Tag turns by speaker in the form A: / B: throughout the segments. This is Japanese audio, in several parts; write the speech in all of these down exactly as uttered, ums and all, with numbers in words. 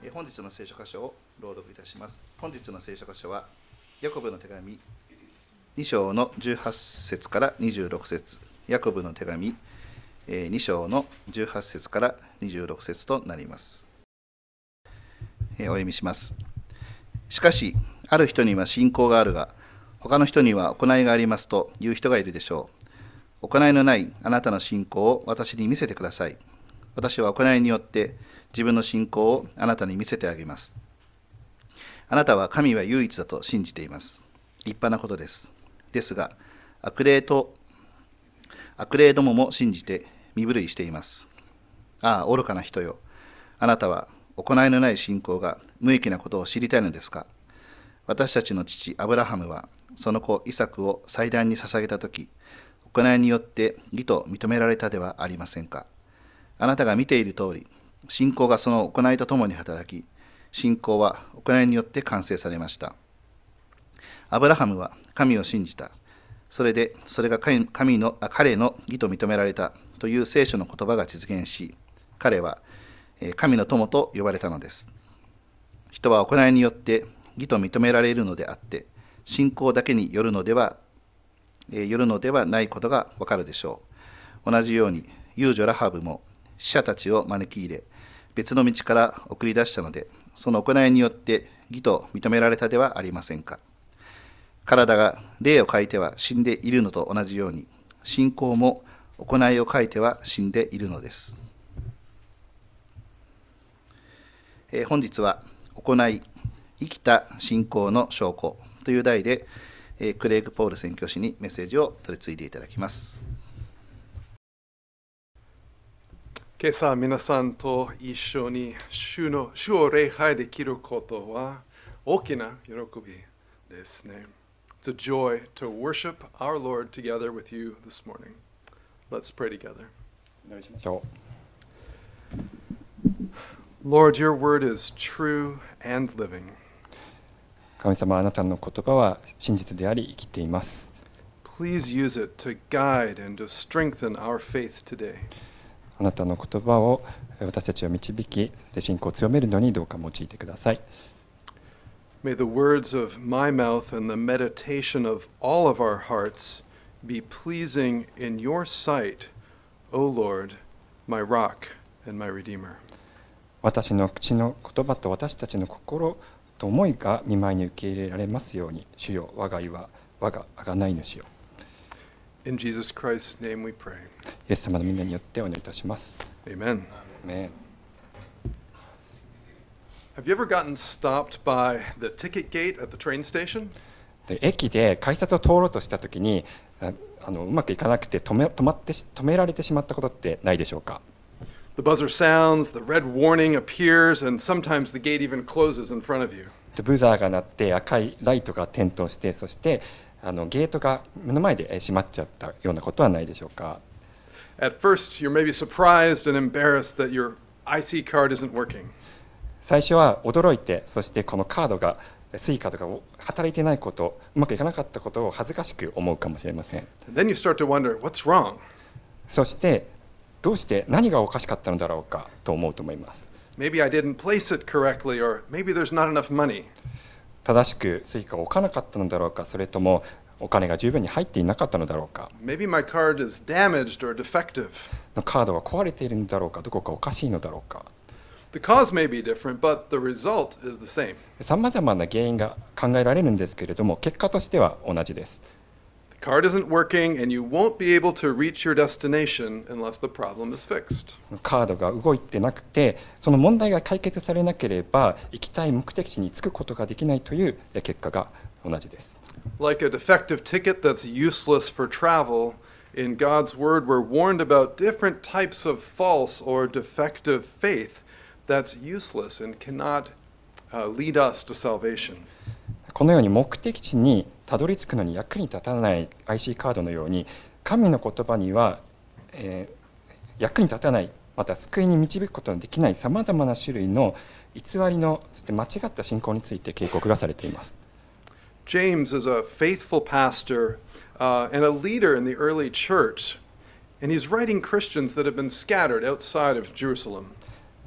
A: 本日の聖書箇所を朗読いたします。本日の聖書箇所はヤコブの手紙に章のじゅうはち節からにじゅうろく節、ヤコブの手紙に章のじゅうはち節からにじゅうろく節となります。お読みします。しかしある人には信仰があるが、他の人には行いがありますという人がいるでしょう。行いのないあなたの信仰を私に見せてください。私は行いによって自分の信仰をあなたに見せてあげます。あなたは神は唯一だと信じています。立派なことです。ですが、悪霊と悪霊どもも信じて身震いしています。ああ、愚かな人よ。あなたは行いのない信仰が無益なことを知りたいのですか。私たちの父アブラハムはその子イサクを祭壇に捧げたとき、行いによって義と認められたではありませんか。あなたが見ている通り、信仰がその行いとともに働き、信仰は行いによって完成されました。アブラハムは神を信じた。それでそれが神の彼の義と認められたという聖書の言葉が実現し、彼は神の友と呼ばれたのです。人は行いによって義と認められるのであって、信仰だけによるのでは、よるのではないことがわかるでしょう。同じように、遊女ラハブも死者たちを招き入れ、別の道から送り出したので、その行いによって義と認められたではありませんか。体が霊を欠いては死んでいるのと同じように、信仰も行いを欠いては死んでいるのです。えー、本日は行い、生きた信仰の証拠という題で、えー、クレイグ・ポール宣教師にメッセージを取り継いでいただきます。
B: 今朝皆さんと一緒に主の主を礼拝できることは大きな喜びですね。It's a joy to worship our Lord together with you this morning. Let's pray together. Lord, your word is true and living.
C: 神様、あなたの言葉は真実であり生きています。
B: Please use it to guide and to strengthen our faith today.
C: あなたの言葉を私たちを導き、そして信仰を強めるのにどうか用いてください。
B: May the words of my mouth and the meditation of all of our hearts be pleasing in your sight, O Lord, my rock and my redeemer.
C: 私の口の言葉と私たちの心と思いが御前に受け入れられますように、主よ、我が岩、我が贖い主よ。
B: In Jesus Christ's name we pray.
C: イエス様の皆によってお願いいたします。
B: Amen.
C: Amen.
B: Have you ever gotten stopped by the ticket gate at the train station?
C: で、駅で改札を通ろうとしたときに、ああのうまくいかなくて止め、止まって止められてしまったことってないでしょうか。
B: The buzzer sounds, the red warning appears, and sometimes the gate even closes in front of you.
C: でブザーが鳴って赤いライトが点灯して、そしてあのゲートが目の前で閉まっちゃったようなことはないでしょうか。
B: At first, you're maybe surprised and embarrassed that yourアイシー card isn't working.
C: 最初は驚いて、そしてこのカードがスイカとか働いてないこと、うまくいかなかったことを恥ずかしく思うかもしれません。
B: And then you start to wonder, what's wrong?
C: そしてどうして何がおかしかったのだろうかと思うと思います。
B: Maybe I didn't place it correctly, or maybe there's not enough money.
C: 正しくスイカを置かなかったのだろうか、それともお金が十分に入っていなかったのだろうか。
B: Maybe my card is damaged or defective.
C: カードが壊れているのだろうか、どこかおかしいのだろうか。
B: The cause may be different, but the result is the same.
C: さまざまな原因が考えられるんですけれども、結果としては同じです。
B: The card isn't working, and you won't be able to reach your destination unless the problem is fixed.
C: カードが動いてなくて、その問題が解決されなければ、行きたい目的地に着くことができないという結果が同じです。
B: Like a defective ticket that's useless for travel, in God's Word we're warned about different types of false or defective faith that's useless and cannot uh, lead us to salvation.
C: このように目的地にたどり着くのに役に立たない アイシー カードのように、神の言葉には、えー、役に立たない、また救いに導くことのできないさまざまな種類の偽りのそして間違った信仰について警告がされています。
B: James is a faithful pastor uh, and a leader in the early church, and he's writing Christians that have been scattered outside of Jerusalem.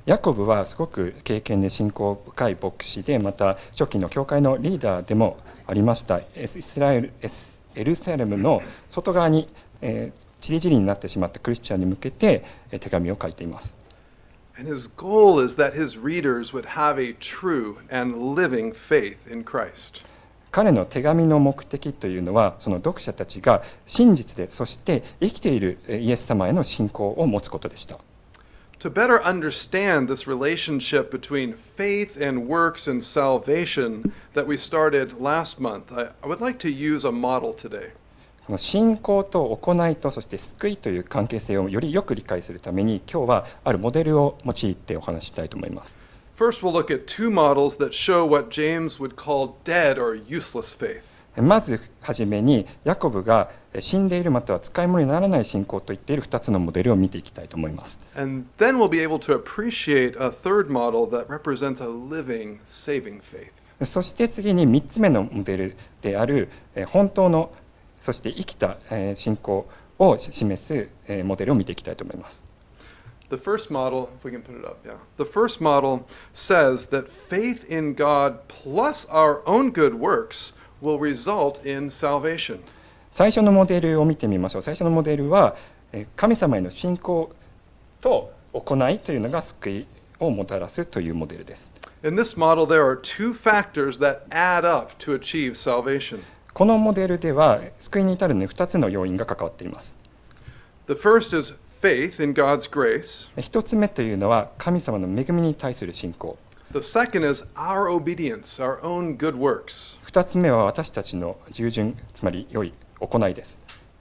C: ヤコブはすごく敬虔で信仰深い牧師で、また初期の教会のリーダーでもありました。イスラエル、エルサレムの外側に、えー、散り散りになってしまったクリスチャンに向けて手紙を書いています。
B: And his goal is that his readers would have a true and living faith in Christ.
C: 彼の手紙の目的というのは、その読者たちが真実で、そして生きているイエス様への信仰を持つことでした。
B: To better understand this relationship between faith and works and salvation that we started last month, I, I would like to use a model today.
C: 信仰と行いと、そして救いという関係性をよりよく理解するために、今日はあるモデルを用いてお話ししたいと思います。
B: First, we'll look at two models that show what James would call dead or useless faith.
C: まずはじめに、ヤコブが死んでいるまたは使い物にならない信仰といっているふたつのモデルを見ていきたいと思います。
B: And then we'll be able to appreciate a third model that represents a living, saving faith.
C: そして次にみっつめのモデルである本当の、そして生きた信仰を示すモデルを見ていきたいと思います。
B: The first model, if we can put it up, yeah. The first model says that faith in God plus our own good works will result in salvation.
C: 最初のモデルを見てみましょう。最初のモデルは神様への信仰と行いというのが救いをもたらすというモデルです。
B: In this model, there are two factors that add up to achieve salvation.
C: このモデルでは救いに至るのにふたつの要因が関わっています。
B: The first is faith in God's grace.
C: ひとつめというのは神様の恵みに対する信仰。
B: The second is our obedience, our own good works.
C: ふたつめは私たちの従順、つまり良い行いです。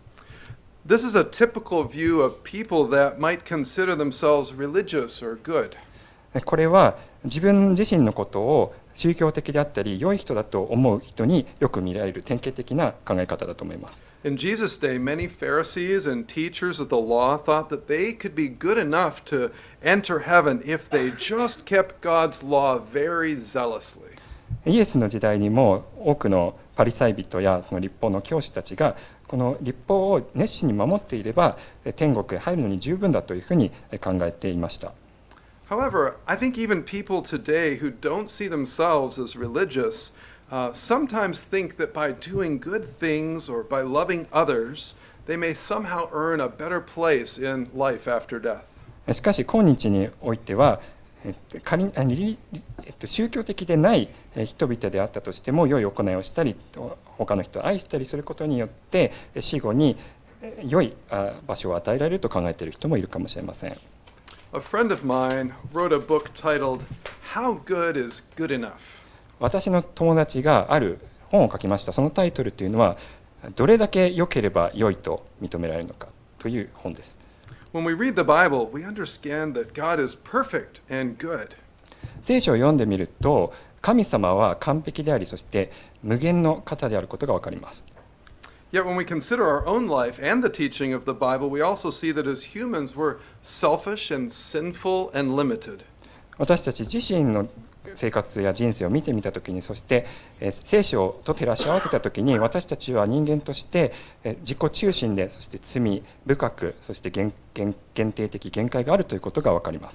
B: This is a typical view of people that might consider themselves religious or good.
C: これは自分自身のことを宗教的であったり良い人だと思う人によく見られる典型的な考え方だと思います。
B: In Jesus' day, many Pharisees and teachers of the law thought that they could be good enough to enter heaven if they just kept God's law very zealously.
C: イエスの時代にも多くのパリサイ人やその律法の教師たちがこの律法を熱心に守っていれば天国へ入るのに十分だというふうに考えていました。
B: However, I think even people today who don't see themselves as religious uh, sometimes think that by doing good things or by loving others, they may somehow earn a better place in life after death.
C: しかし今日においては、えっと仮にえっと、宗教的でない人々であったとしても良い行いをしたり他の人を愛したりすることによって死後に良い場所を与えられると考えている人もいるかもしれません。
B: A friend of mine wrote a book titled How Good is Good Enough?
C: 私の友達がある本を書きました。そのタイトルというのはどれだけ良ければ良いと認められるのかという本です。
B: When we read the Bible, we understand that God is perfect and good.
C: 聖書を読んでみると神様は完璧でありそして無限の方であることが分かります。
B: Yet when we consider our own life and the teaching of the Bible, we also see that as humans we're selfish and sinful and limited.
C: 私たち自身の生活や人生を見てみたときに、そして聖書と照らし合わせたときに、私たちは人間として自己中心で、そして罪深く、そして限限定的限界があるということが分かります。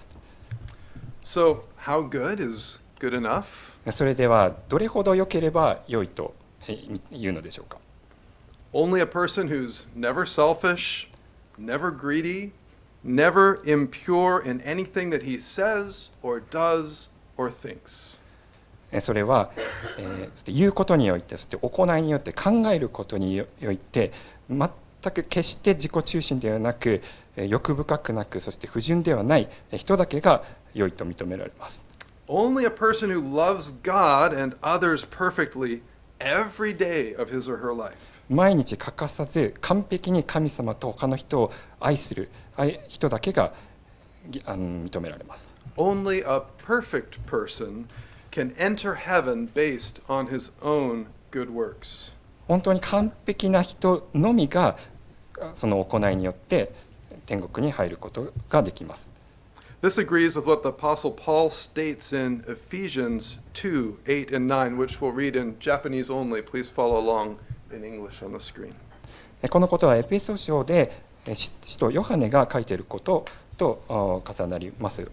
B: So, how good is good enough?
C: それではどれほど良ければ良いというのでしょうか。
B: Only a person who's never selfish, never greedy, never impure in anything that he says or does or thinks.
C: それは、えー、言うことにおいて、そして行いによって考えることにおいて、全く決して自己中心ではなく、欲深くなく、そして不純ではない人だけが良いと認められます。
B: Only a person who loves God and others perfectly every day of his or her life.
C: 毎日欠かさず完璧に神様と他の人を愛する人だけが認められます。
B: Only a perfect person can enter heaven based on his own good works.
C: 本当に完璧な人のみがその行いによって天国に入ることができます。
B: This agrees with what the Apostle Paul states in Ephesians two, eight and nine, which we'll read in Japanese only. Please follow along in English on the screen.
C: このことはエペソ書で使徒ヨハネが書いていることと重なります。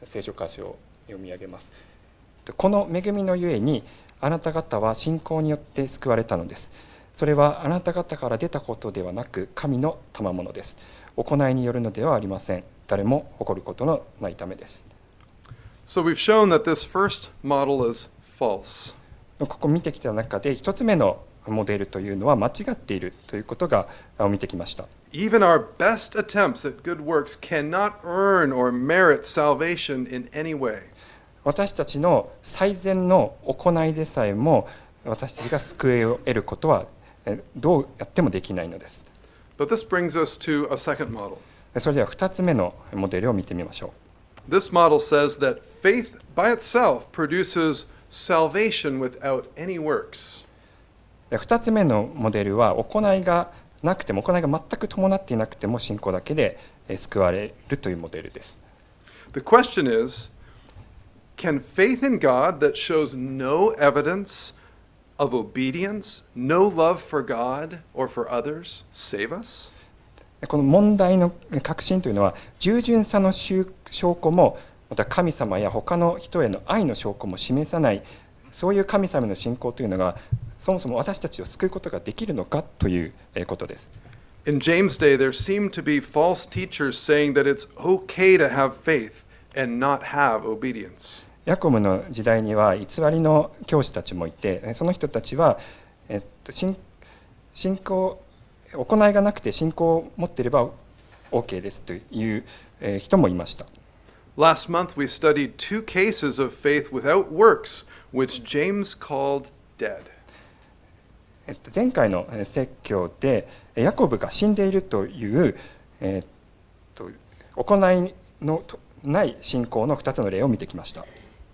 C: 聖書箇所を読み上げます。この恵みのゆえにあなた方は信仰によって救われたのです。それはあなた方から出たことではなく神の賜物です。行いによるのではありません。誰も誇ることのないためです。
B: So we've shown that this first model is false.
C: ここ見てきた中で一つ目のモデルというのは間違っているということが見てきました。
B: Even our best attempts at good works cannot earn or merit salvation in any way.
C: 私たちの最善の行いでさえも私たちが救いを得ることはどうやってもできないのです。
B: But this brings us to a second model.
C: それではふたつめのモデルを見てみましょう。
B: This model says that faith by itself produces salvation without any works.
C: ふたつめのモデルは行いがなくても行いが全く伴っていなくても信仰だけで救われるというモデルです。
B: The question is, can faith in God that shows no evidence of obedience, no love for God or for others, save us?
C: この問題の核心というのは従順さの証拠もまた神様や他の人への愛の証拠も示さないそういう神様の信仰というのがそもそも私たちを救うことができるのかということです。
B: In James' day, there seemed to be false teachers saying that it's okay to have faith and not have obedience.
C: ヤコブの時代には偽りの教師たちもいて、その人たちは、えっと、信, 信仰行いがなくて信仰を持っていれば OK ですという人もいました。
B: Last month we studied two cases of faith without works, which James called dead.
C: 前回の説教でヤコブが死んでいるという、えっと、行いのない信仰のふたつの例を見てきました。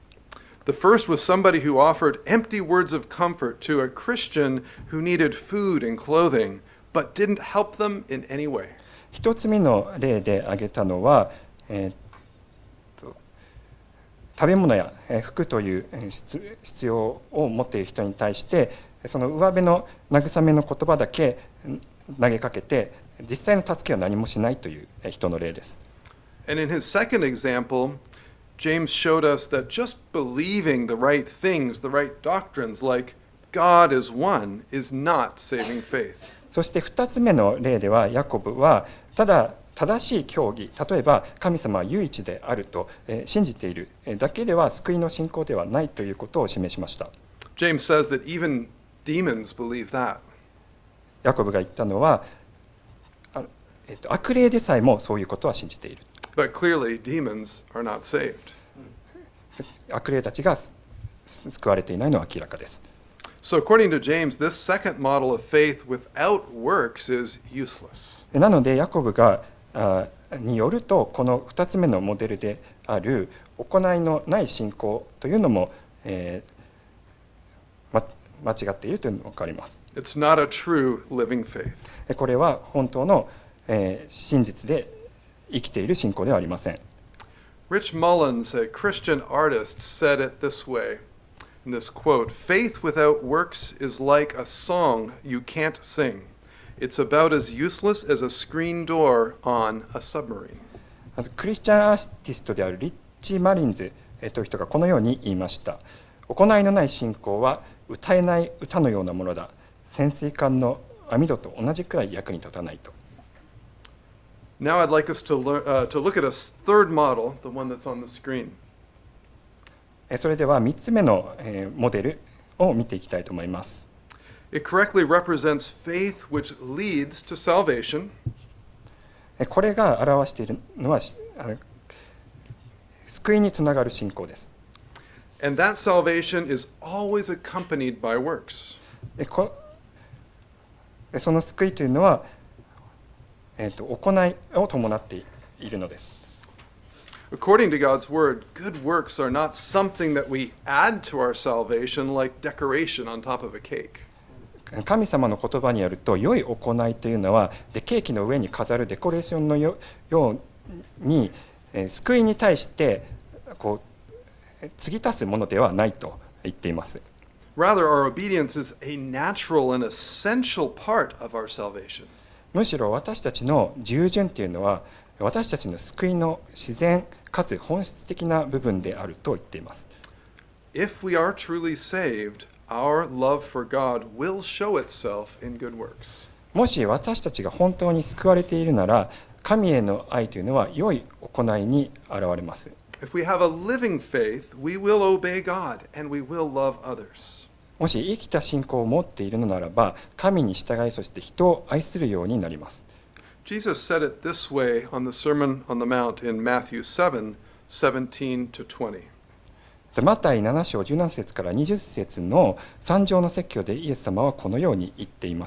B: The first was somebody who offered empty words of comfort to a Christian who needed food and clothing, but didn't help them in any way.
C: 一つ目の例で挙げたのは、えー、と食べ物や服という必要を持っている人に対してその上辺の慰めの言葉だけ投げかけて実際の助けは何もしないという人の例です。
B: And in his second example, James showed us that just believing the right things, the right doctrines, like God is one, is not saving faith.
C: そしてふたつめの例ではヤコブはただ正しい教義、例えば神様は唯一であると信じているだけでは救いの信仰ではないということを示しました。
B: James says that even demons believe that.
C: ヤコブが言ったのは、えっと、悪霊でさえもそういうことは信じている。
B: But clearly, demons are not saved.
C: 悪霊たちが救われていないのは明らかです。
B: So according to James, this second model of faith without works is useless.
C: なのでヤコブがあによるとこのふたつめのモデルである行いのない信仰というのも、えーま、間違っているというのが分かります。
B: It's not a true living faith.
C: これは本当の、えー、真実で生きている信仰ではありません。
B: Rich Mullins, a Christian artist, said it this way. In this quote, faith without works is like a song you can't sing. It's about as useless as a screen door on a submarine.
C: まずクリスチャンアーティストであるリッチー・マリンズという人がこのように言いました。行いのない信仰は歌えない歌のようなものだ。潜水艦の網戸と同じくらい役に立たないと。
B: Now I'd like us to, learn, uh, to look at a third model, the one that's on the screen.
C: それではみっつめのモデルを見ていきたいと思います。
B: It correctly represents faith which leads to salvation.
C: これが表しているのは救いにつながる信仰です。
B: And that salvation is always accompanied by works.
C: その救いというのは、えーと、行いを伴っているのです。
B: According to God's word, good works are not something that we add to our salvation like decoration on top of a cake.
C: 神様の言葉によると、良い行いというのはでケーキの上に飾るデコレーションのように、えー、救いに対してこう継ぎ足すものではないと言っています。
B: Rather, our obedience is a natural and essential part of our salvation.
C: むしろ私たちの従順というのは私たちの救いの自然かつ本質的な部分であると言っています。
B: If we are truly saved, our love for God will show itself in good works.
C: もし私たちが本当に救われているなら、神への愛というのは良い行いに現れます。
B: If we have a living faith, we will obey God and we will love others.
C: もし生きた信仰を持っているのならば、神に従い、そして人を愛するようになります。
B: Jesus said it this way on the Sermon on the Mount in Matthew seven, seventeen to twenty.
C: マタイなな章じゅうなな節からにじゅう節の三条の説教でイエス様はこのように言っています。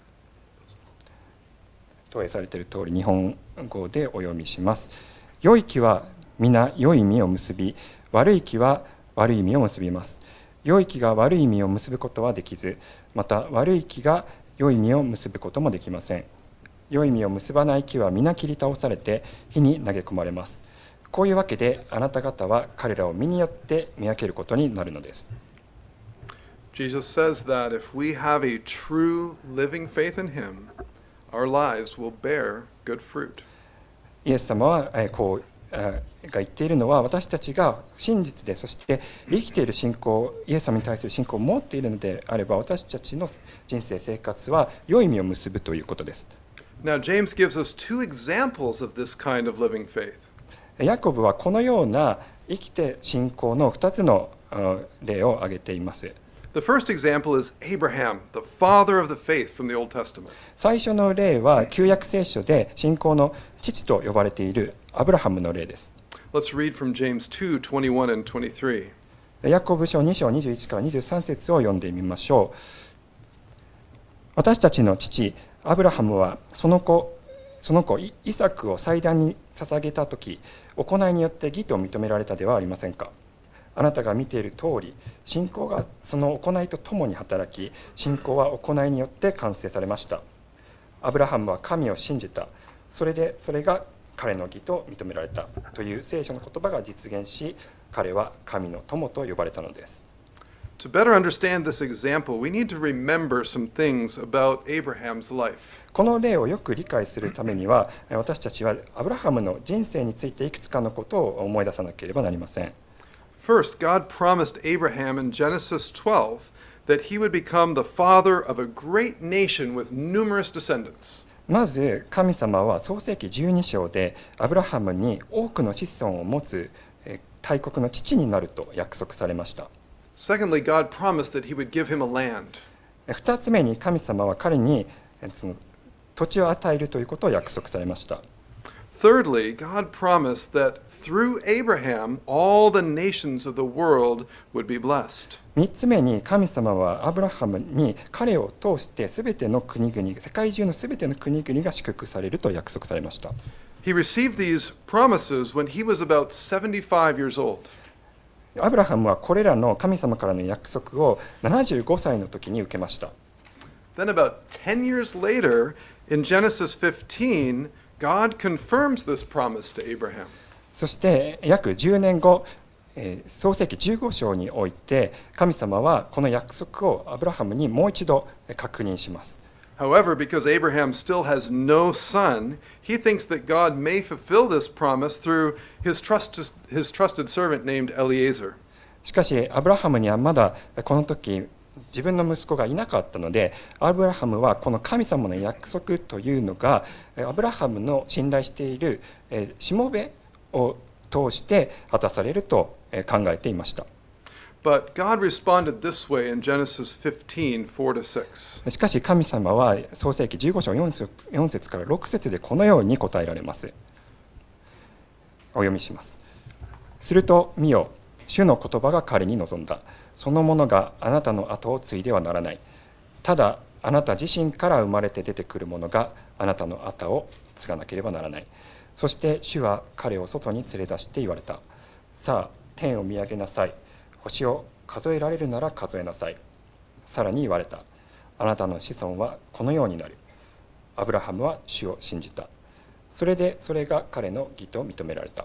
C: 投影されている通り日本語でお読みします。良い木は皆良い実を結び、悪い木は悪い実を結びます。良い木が悪い実を結ぶことはできず、また悪い木が良い実を結ぶこともできません。良い実を結ばない木は皆切り倒されて火に投げ込まれます。こういうわけであなた方は彼らを実によって見分けることになるのです。
B: Jesus says that if we have a true living faith in Him, our lives will bear good fruit.
C: イエス様はこうが言っているのは、私たちが真実で、そして生きている信仰、イエス様に対する信仰を持っているのであれば、私たちの人生生活は良い実を結ぶということです。
B: Now, James gives us two examples of this kind of living faith.
C: ヤコブはこのような生きて信仰のふたつの例を挙げています。
B: The first example is Abraham, the father of the faith from the Old Testament.
C: 最初の例は旧約聖書で信仰の父と呼ばれているアブラハムの例です。
B: Let's read from James two, twenty-one and twenty-three.
C: ヤコブ書に章にじゅういちからにじゅうさん節を読んでみましょう。私たちの父アブラハムはその子その子イサクを祭壇に捧げたとき、行いによって義と認められたではありませんか。あなたが見ている通り、信仰がその行いとともに働き、信仰は行いによって完成されました。アブラハムは神を信じた。それでそれが彼の義と認められたという聖書の言葉が実現し、彼は神の友と呼ばれたのです。
B: To better understand this example, we need to remember some things about Abraham's life.
C: この例をよく理解するためには、私たちはアブラハムの人生についていくつかのことを思い出さなければなりません。
B: First, God promised Abraham in Genesis twelve that he would become the father of a great nation with numerous descendants.
C: まず神様は創世記じゅうに章でアブラハムに多くの子孫を持つ大国の父になると約束されました。
B: Secondly, God promised that he would give him a land.
C: 二つ目に神様は彼にその土地を与えるということを約束されました。
B: Thirdly, God promised that through Abraham, all the nations of the world would be blessed.
C: 三つ目に神様はアブラハムに彼を通してすべての国々、世界中のすべての国々が祝福されると約束されました。
B: He received these promises when he was about seventy-five years old.
C: アブラハムはこれらの神様からの約束をななじゅうごさいの時に受けました。
B: Then about ten years later, in Genesis fifteen, God confirms this promise to Abraham.
C: そして約じゅうねんご、えー、創世記じゅうご章において神様はこの約束をアブラハムにもう一度確認します。
B: However, because Abraham still has no son, he thinks that God may fulfill this promise through his trusted, his trusted servant named Eliezer.
C: しかしアブラハムにはまだこの時自分の息子がいなかったので、アブラハムはこの神様の約束というのがアブラハムの信頼しているしもべを通して果たされると考えていました。
B: But God responded this way in Genesis fifteen, four to six.
C: しかし神様は創世記じゅうご章よん節からろく節でこのように答えられます。お読みします。すると見よ、主の言葉が彼に臨んだ。そのものがあなたの後を継いではならない。ただあなた自身から生まれて出てくるものがあなたの後を継がなければならない。そして主は彼を外に連れ出して言われた。さあ天を見上げなさい。星を数えられるなら数えなさい。さらに言われた。あなたの子孫はこのようになる。アブラハムは主を信じた。それでそれが彼の義と認められた。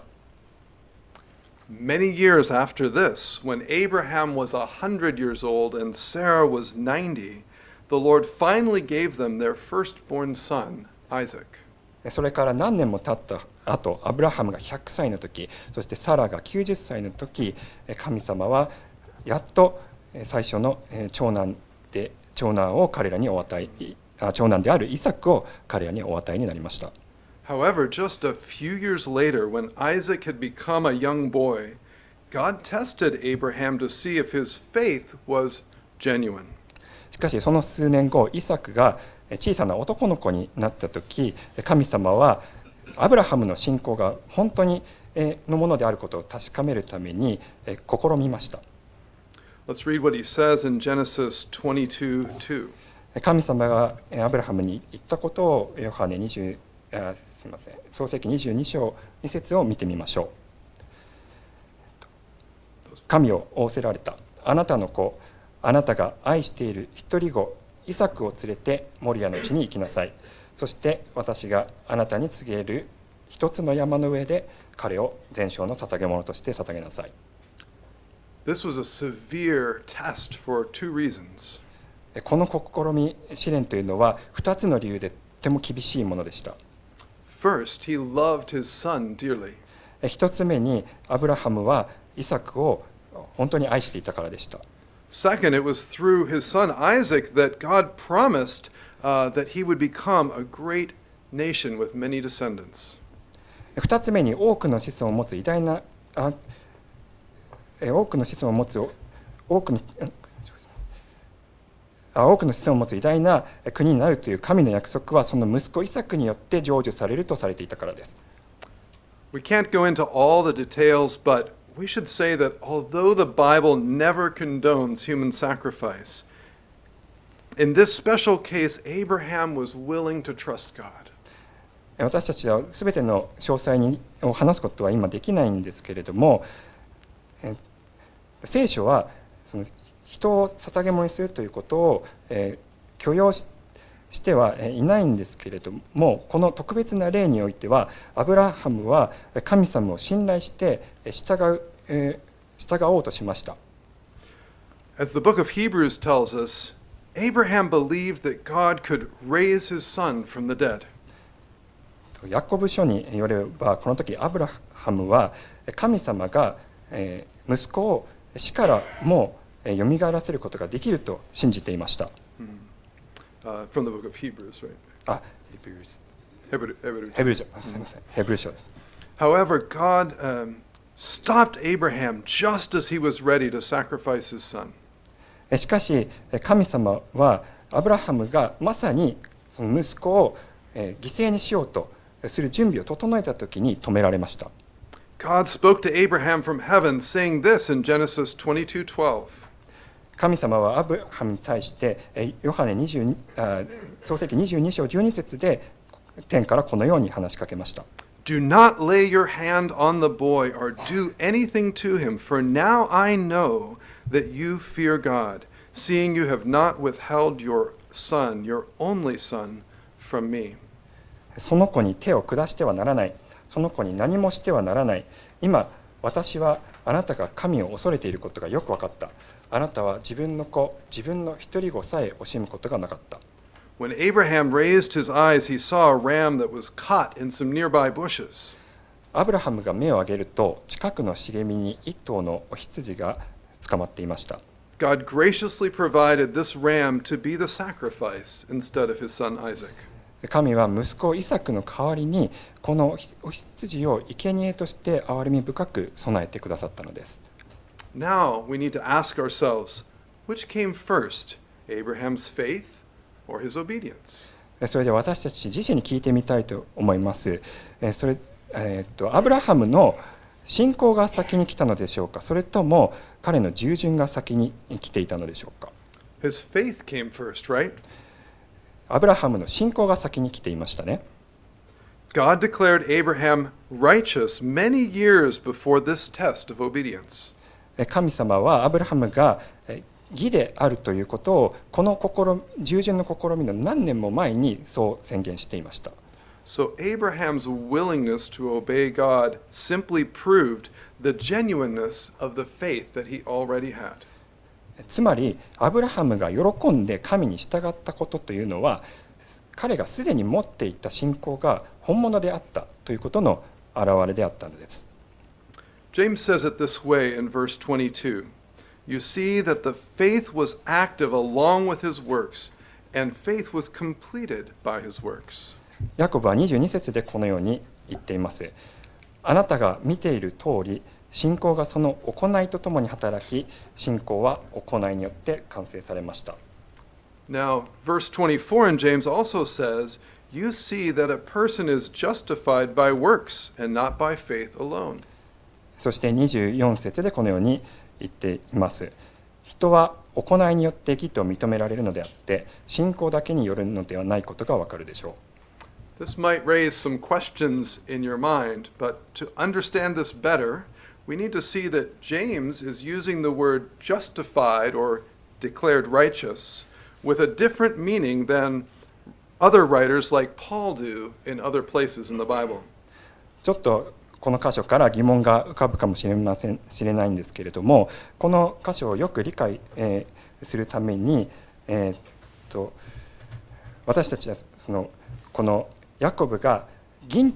B: Many years after this, when Abraham was a hundred years old and Sarah was ninety, the Lord finally gave them their firstborn son, Isaac.
C: それから何年も経った後、アブラハムがひゃくさいの時、そしてサラがきゅうじゅっさいの時、神様はやっと最初の長男で長男を彼らにお与え、長男であるイサクを彼らにお与えになりました。
B: However, just a few years later, when Isaac had become a young boy, God tested Abraham to see if his faith was genuine.
C: しかしその数年後、イサクが小さな男の子になった時、神様はアブラハムの信仰が本当にのものであることを確かめるために試みました。
B: Let's read what he says in Genesis twenty-two two.
C: 神様がアブラハムに言ったことをヨハネにじゅう、あすみません、創世記にじゅうに章に節を見てみましょう。神を仰せられた。あなたの子、あなたが愛している一人子、イサクを連れてモリアの地に行きなさい。そして私があなたに告げる一つの山の上で彼を全焼の捧げ物として捧げなさい。
B: This was a severe test for two reasons.
C: この試み、試練というのはふたつの理由でとても厳しいものでした。
B: First, he loved his son dearly.
C: 一つ目にアブラハムはイサクを本当に愛していたからでした。
B: Second, it was through his son Isaac that God promised uh, that he would become a great nation with many descendants.
C: 二つ目に多くの子孫を持つ偉大なあ多くの子孫を持つ多くの多くの子孫を持つ偉大な国になるという神の約束はその息子イサクによって成就されるとされていたからです。
B: We can't go into all the details, but we should say that although the Bible never condones human sacrifice, in this special case, Abraham was willing to trust God.
C: 私たちはすべての詳細にを話すことは今できないんですけれども、聖書はその人を捧げ物にするということを、えー、許容し、してはいないんですけれども、この特別な例においてはアブラハムは神様を信頼して従う、えー、従おうとしました。
B: As the book of Hebrews tells us, Abraham believed that God could raise his son from the dead.
C: ヤコブ書によれば、この時アブラハムは神様が息子を死からもよみがえらせることができると信じていました。
B: Uh, from the book of Hebrews, right?
C: あ、ヘブル書。
B: ヘブル、ヘブル。
C: ヘブル書。すみません。ヘブル書です。
B: However, God um, stopped Abraham just as he was ready to sacrifice his son.
C: しかし神様はアブラハムがまさにその息子を犠牲にしようとする準備を整えたときに止められました。
B: God spoke to Abraham from heaven, saying this in Genesis twenty-two twelve.
C: 神様はアブラハムに対してヨハネにじゅうにあ創世記にじゅうに章じゅうに節で天からこのように話しかけました。
B: Do not lay your hand on the boy or do anything to him, for now I know that you fear God, seeing you have not withheld your son, your only son, from me.
C: その子に手を下してはならない。その子に何もしてはならない。今、私はあなたが神を恐れていることがよく分かった。あなたは自分の子、自分の一人子さえ惜しむことがなかった。
B: When Abraham raised his eyes, he saw a ram that was caught in some nearby bushes.
C: アブラハムが目を上げると、近くの茂みに一頭のお羊が捕まっていました。
B: God graciously provided this ram to be the sacrifice instead of his son Isaac.
C: 神は息子イサクの代わりにこのお羊を生贄として憐れみ深く備えてくださったのです。
B: Now we need to ask ourselves, which came first, Abraham's faith or his obedience?
C: それで私たち自身に聞いてみたいと思います。それ、えー、っとアブラハムの信仰が先に来たのでしょうか、それとも彼の従順が先に来ていたのでしょうか。
B: His faith came first, right?
C: アブラハムの信仰が先に来ていましたね。
B: God declared Abraham righteous many years before this test of obedience.
C: 神様はアブラハムが義であるということをこの試従順の試みの何年も前にそう宣言していました。
B: So Abraham's willingness to obey God simply proved the genuineness of the faith that he already had.
C: つまりアブラハムが喜んで神に従ったことというのは彼がすでに持っていた信仰が本物であったということの表れであったのです。
B: James says it this way in verse twenty-two. You see that the faith was active along with his works, and faith was completed by his works.
C: ヤコブはにじゅうに節でこのように言っています。あなたが見ている通り、信仰がその行いとともに働き、信仰は行いによって完成されました。
B: Now, verse twenty-four in James also says, You see that a person is justified by works and not by faith alone.
C: そしてにじゅうよん節でこのように言っています。人は行いによって義と認められるのであって、信仰だけによるのではないことがわかるでしょう。
B: This might raise some questions in your mind, but to understand this better, we need to see that James is using the word justified or declared righteous with a different meaning than other writers like Paul do in other places in the Bible.
C: ちょっとこの箇所から疑問が浮かぶかもしれませんしれないんですけれども、この箇所をよく理解、えー、するために、えー、っと私たちはそのこのヤコブが義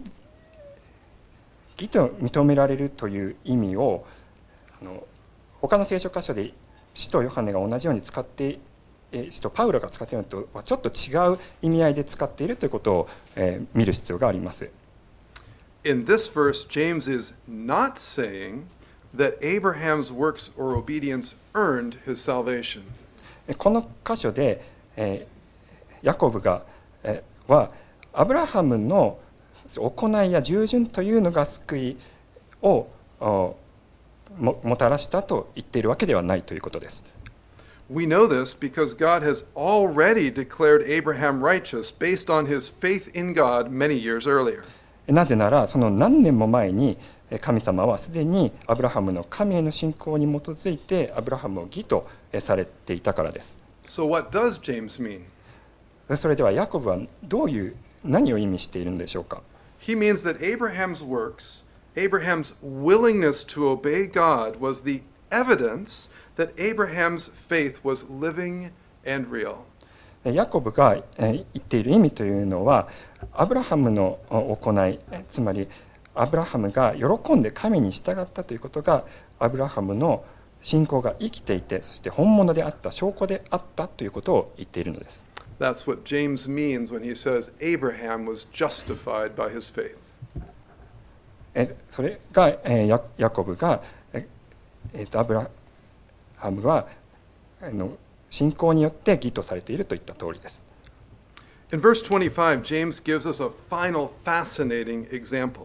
C: と認められるという意味をあの他の聖書箇所で使徒ヨハネが同じように使って使徒パウロが使っているのとはちょっと違う意味合いで使っているということを、えー、見る必要があります。
B: In this verse, James is not saying that Abraham's works or obedience earned his salvation.
C: この箇所で、えー、ヤコブが、えー、はアブラハムの行いや従順というのが救いを も, もたらしたと言っているわけではないということです。
B: We know this because God has already declared Abraham righteous based on his faith in God many years earlier.
C: なぜならその何年も前に神様はすでにアブラハムの神への信仰に基づいてアブラハムを義とされていたからです。
B: So what does James mean?
C: それではヤコブはどういう何を意味しているのでしょうか。
B: He means that Abraham's works, Abraham's willingness to obey God was the evidence that Abraham's faith was living and real.
C: ヤコブが言っている意味というのはアブラハムの行い、つまりアブラハムが喜んで神に従ったということがアブラハムの信仰が生きていて、そして本物であった証拠であったということを言っているのです。
B: That's what James means when he says Abraham was justified by his faith.
C: それがヤ, ヤコブがえアブラハムはあの信仰によって義とされているといった通りです。
B: In verse twenty-five, James gives us a final fascinating example.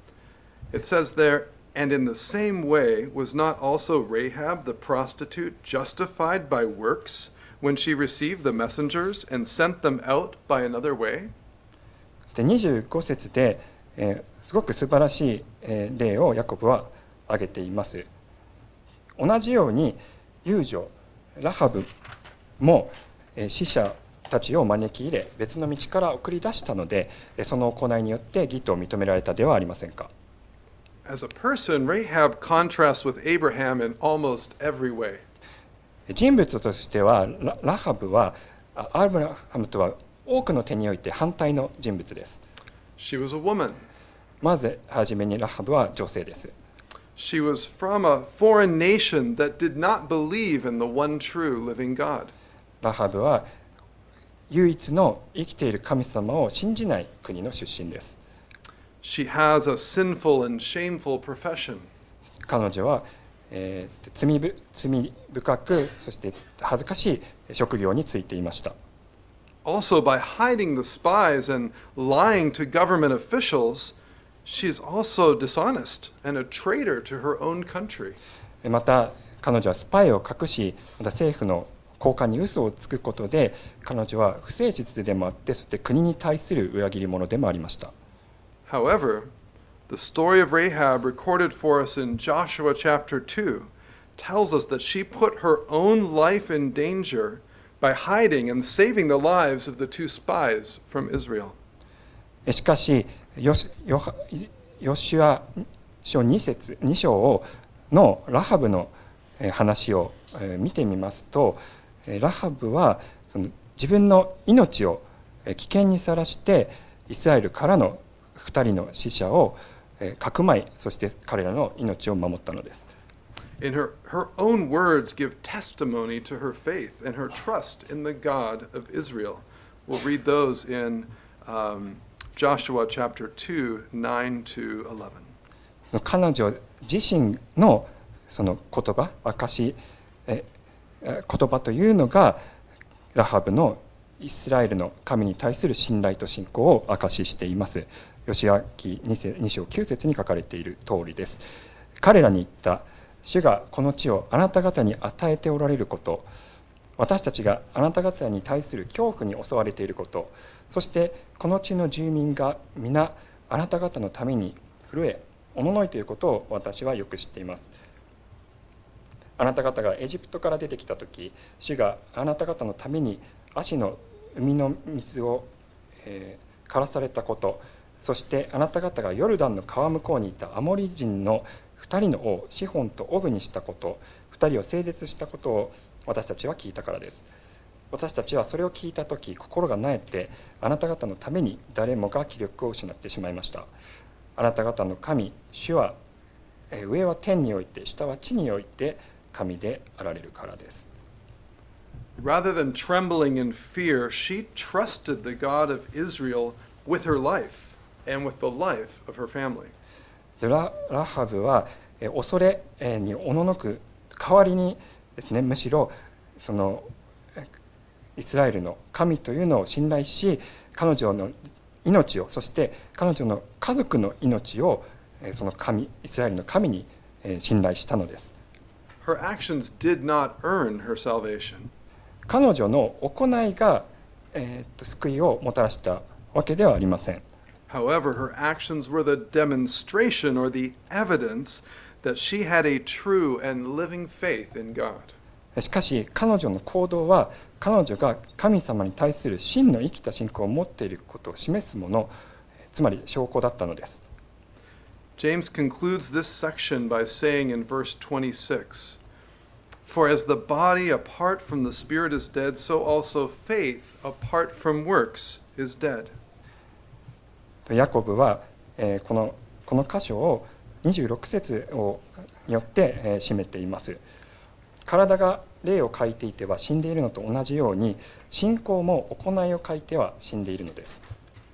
B: It says there, And in the same way was not also Rahab the prostitute justified by works when she received the messengers and sent them out by another way?
C: でにじゅうご節で、えー、すごく素晴らしい、えー、例をヤコブは挙げています。同じように遊女ラハブも、えー、死者たちを招き入れ別の道から送り出したので、その行いによって義と認められたではありませんか。
B: As a person, Rahab contrasts with Abraham in almost every way.
C: 人物としてはラ、ラハブはアブラハムとは多くの点において反対の人物です。
B: She was a woman.
C: まずはじめにラハブは女性です。
B: She was from a foreign nation that did not believe in the one true living God.
C: ラハブは唯一の生きている神様を信じない国の出身です。
B: She has a sinful and shameful profession.
C: 彼女は、えー、罪ぶ、罪深くそして恥ずかしい職業についていました。
B: Also, by hiding the spies and lying to government officials, she's also dishonest and a traitor to her own country.
C: また彼女はスパイを隠し、また政府の高官に嘘をつくことで彼女は不誠実でもあって、そして国に対する裏切り者でもありました。
B: However, the story of Rahab recorded for us in Joshua chapter two tells us that she put her own life in danger by hiding and saving the lives of the two spies from Israel.
C: しかしヨシュア書に節に章のラハブの話を見てみますと、ラハブはその自分の命を危険にさらしてイスラエルからのふたりの死者をかくまい、そして彼らの命を守ったのです。
B: In her, her own words give testimony to her faith and her trust in the God of Israel. We'll read those in um, Joshua chapter two, nine to eleven.
C: 彼女自身のその言葉、証え言葉というのがラハブのイスラエルの神に対する信頼と信仰を証ししています。ヨシア記に章きゅう節に書かれている通りです。彼らに言った。主がこの地をあなた方に与えておられること、私たちがあなた方に対する恐怖に襲われていること、そしてこの地の住民が皆あなた方のために震え、おののいていることを私はよく知っています。あなた方がエジプトから出てきたとき、主があなた方のために足の海の水を、えー、枯らされたこと、そしてあなた方がヨルダンの川向こうにいたアモリ人のふたりの王シホンとオグにしたこと、ふたりを整絶したことを私たちは聞いたからです。私たちはそれを聞いたとき、心がなえてあなた方のために誰もが気力を失ってしまいました。あなた方の神主は上は天において下は地において神であられるからです。
B: Rather than trembling in fear, she trusted the God of Israel with her life and with the life of her family.
C: ラ, ラハブは恐れにおののく代わりにですね、むしろそのイスラエルの神というのを信頼し、彼女の命を、そして彼女の家族の命をその神、イスラエルの神に信頼したのです。
B: Her actions did not earn her salvation.
C: 彼女の行いが、えー、と救いをもたらしたわけではありません。
B: However, her actions were the demonstration or the evidence that she had a true and living faith in God.
C: しかし、彼女の行動は彼女が神様に対する真の生きた信仰を持っていることを示すもの、つまり証拠だったのです。
B: James concludes this section by saying in verse twenty-six, For as the body apart from the spirit is dead, so also faith apart from works is dead.
C: ヤコブは、えー、この、この箇所をにじゅうろく節をによって、えー、締めています。体が霊を欠いていては死んでいるのと同じように、信仰も行いを欠いては死んでいるのです。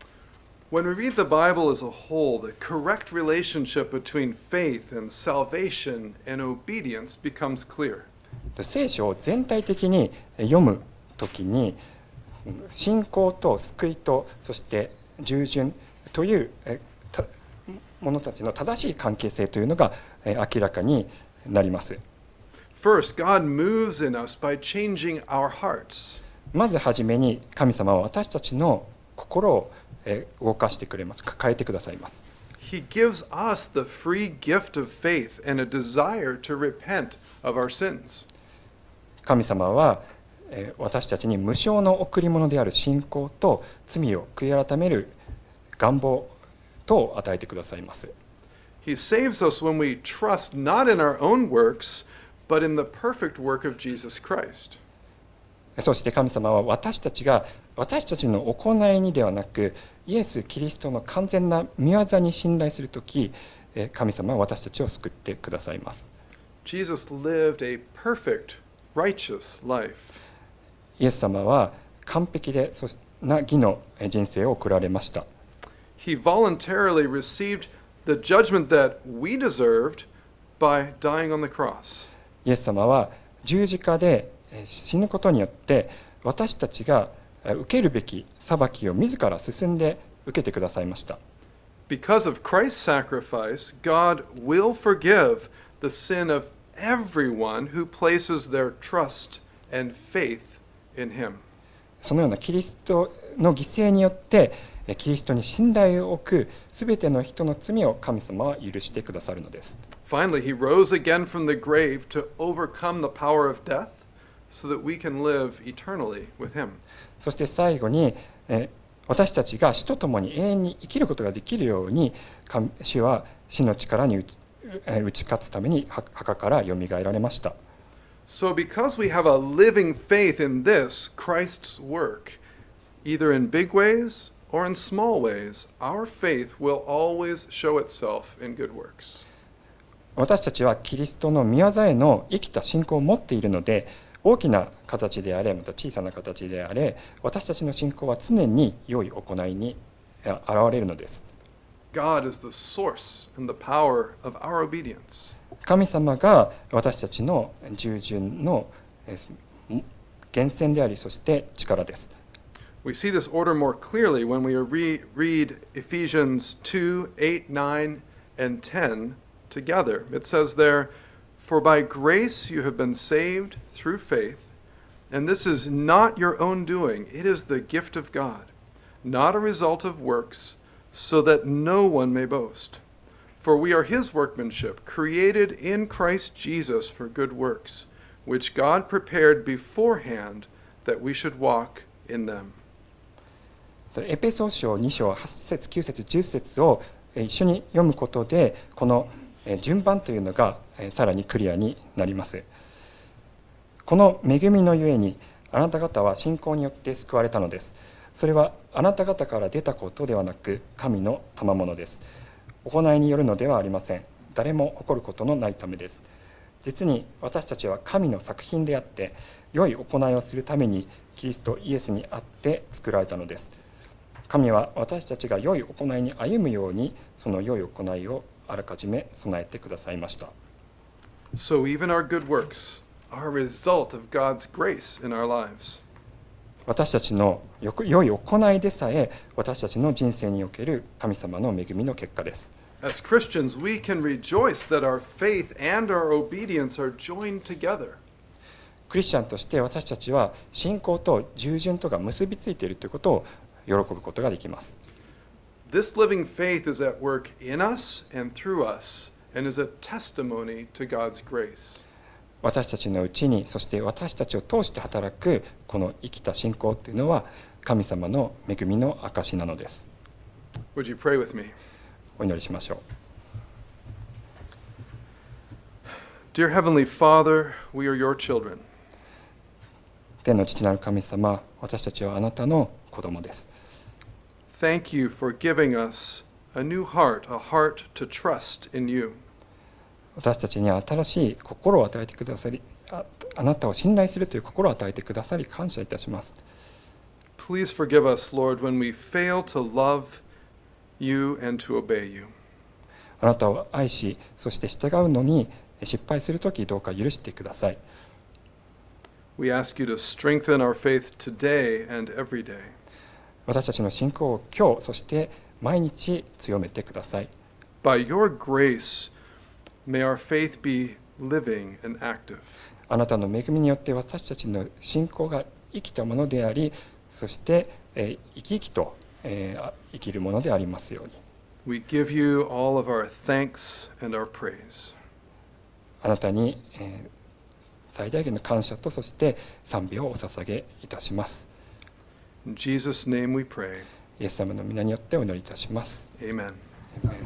B: When we read the Bible as a whole, the correct relationship between faith and salvation and obedience becomes clear. 聖
C: 書を全体的に読むときに、信仰と救いと、そして従順という者たちの正しい関係性というのが明らかになります。
B: First, God moves in us by changing our hearts.
C: まずはじめに神様は私たちの心を動かしてくれます。変えてくださいます。
B: He gives us the free gift of faith and a desire to repent of our sins.
C: 神様は私たちに無償の贈り物である信仰と罪を悔い改める願望と与えてくださいます。
B: He saves us when we trust not in our own works, but in the perfect work of Jesus Christ.
C: そして神様は私たちが私たちの行いにではなく、イエス・キリストの完全な御業に信頼するとき、神様は私たちを救ってくださいます。
B: Jesus lived a perfect, righteous life.
C: イエス様は完璧でな義の人生を送られました。
B: He voluntarily received the judgment that we deserved by dying on the cross.
C: イエス様は十字架で死ぬことによって私たちが受けるべき裁きを自ら進んで受けてくださいました。
B: Because of Christ's sacrifice, God will forgive the sin of everyone who places their trust and faith in Him.
C: そのようなキリストの犠牲によってキリストに信頼を置くすべての人の罪を神様は許してくださるのです。
B: Finally, He rose again from the grave to overcome the power of death so that we can live eternally with Him.
C: そして最後に私たちが死とともに永遠に生きることができるように、主は死の力に打ち勝つために墓からよみがえられました。
B: So because we have a living faith in this, Christ's work, Either in big ways or in small ways, our faith will always show itself in good works.
C: 私たちはキリストの御業への生きた信仰を持っているので、大きな形であれ、また小さな形であれ、私たちの信仰は常に良い行いに現れるのです。
B: God is the source and the power of our obedience.
C: 神様が私たちの従順の源泉であり、そして力です。
B: We see this order more clearly when we re- read Ephesians two, eight, nine, and ten together. It says there, "For by grace you have been saved through faith, and this is not your own doing, it is the gift of God, not a result of works, so that no one may boast. For we are his workmanship, created in Christ Jesus for good works, which God prepared beforehand that we should walk in them."
C: エペソ書に章はち節きゅう節じゅっ節を一緒に読むことで、この順番というのがさらにクリアになります。この恵みのゆえにあなた方は信仰によって救われたのです。それはあなた方から出たことではなく、神の賜物です。行いによるのではありません。誰も誇ることのないためです。実に私たちは神の作品であって、良い行いをするためにキリストイエスにあって作られたのです。神は私たちが良い行いに歩むように、その良い行いをあらかじめ備えてくださいました。
B: So even our good works are a result of God's grace in our lives.
C: 私たちの良い行いでさえ、私たちの人生における神様の恵みの結果です。
B: As Christians, we can rejoice that our faith and our obedience are joined together.
C: クリスチャンとして私たちは信仰と従順とが結びついているということを喜ぶことができます。
B: This living faith is at work in us and through us, and is a testimony to God's grace.
C: 私たちのうちに、そして私たちを通して働くこの生きた信仰というのは、神様の恵みの証なのです。
B: Would you pray with me?
C: お祈りしましょう。
B: Dear Heavenly Father, we are your children.
C: 天の父なる神様、私たちはあなたの子供です。
B: Thank you for giving us a new heart, a heart to trust in you.
C: 私たちに新しい心を与えてくださり、あ、あなたを信頼するという心を与えてくださり感謝いたします。
B: Please forgive us, Lord, when we fail to love you and to obey you.
C: あなたを愛し、そして従うのに失敗するとき、どうか許してください。
B: We ask you to strengthen our faith today and every day.
C: 私たちの信仰を今日、そして毎日強めてください。
B: By your grace, may our faith be living and active.
C: あなたの恵みによって私たちの信仰が生きたものであり、そして、えー、生き生きと、えー、生きるものでありますように。
B: We give you all of our thanks and our praise.
C: あなたに、えー、最大限の感謝と、そして賛美をお捧げいたします。
B: In Jesus' name we pray.
C: イエス様の皆によってお祈りいたします。
B: Amen.
C: Amen.